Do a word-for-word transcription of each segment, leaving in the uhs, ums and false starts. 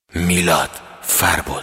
میلاد فربود.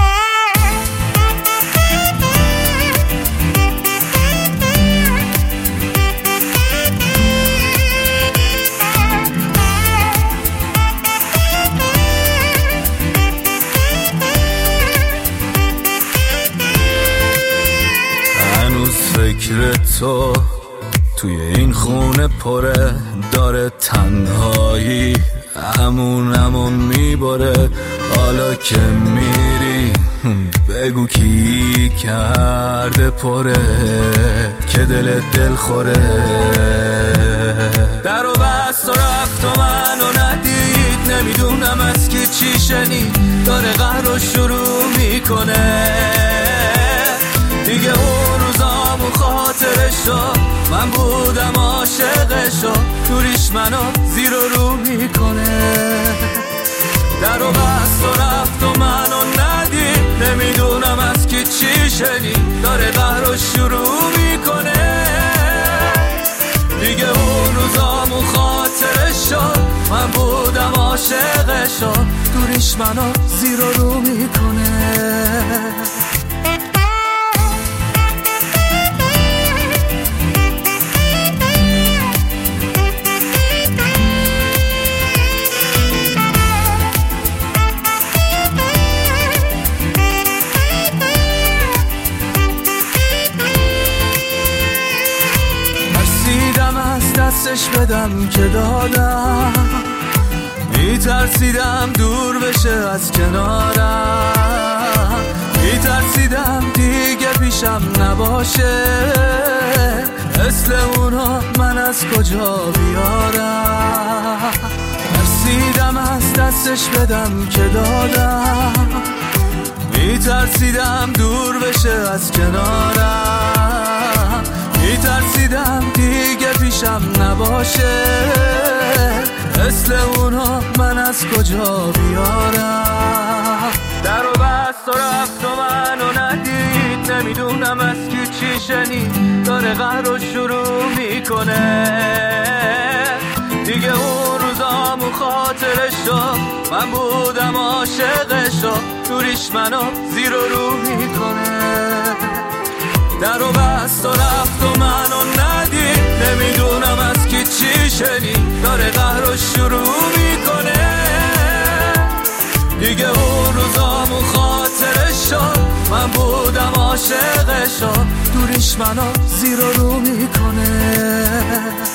هنوز فکر تو توی این خونه پره، داره تنهایی همون همون میباره. حالا که میری بگو کی کرده پره که دل دل خوره. در و بست و رفت و منو ندید، نمیدونم از کی چی شنید، داره قهر رو شروع میکنه دیگه. اون روزامو خاطرشو من بودم عاشقشو، دوریش منو زیر و رو میکنه. در و بست و رفت و منو ندید، نمیدونم از کی چی شنید، داره قهر رو شروع میکنه دیگه. اون روزامو خاطرشو من بودم عاشقشو، دوریش منو زیر و رو میکنه. دستش بدم که دادم، میترسیدم دور بشه از کنارم، میترسیدم دیگه پیشم نباشه، مثل اونا من از کجا بیارم. ترسیدم از دستش بدم که دادم، میترسیدم دور بشه از کنارم، میترسیدم دیگه پیشم نباشه، مثل اونا من از کجا بیارم. در و بست و رفت و منو ندید، نمیدونم از کی چی شنید، داره قهر رو شروع میکنه دیگه. اون روزامو خاطرشو من بودم عاشقشو، دوریش منو زیر و رو میکنه. در و بست و رفت و منو ندید، نمیدونم از کی چی شنید، داره قهر رو شروع میکنه دیگه. اون روزامو خاطرشو من بودم عاشقشو، دوریش منو زیر و رو میکنه.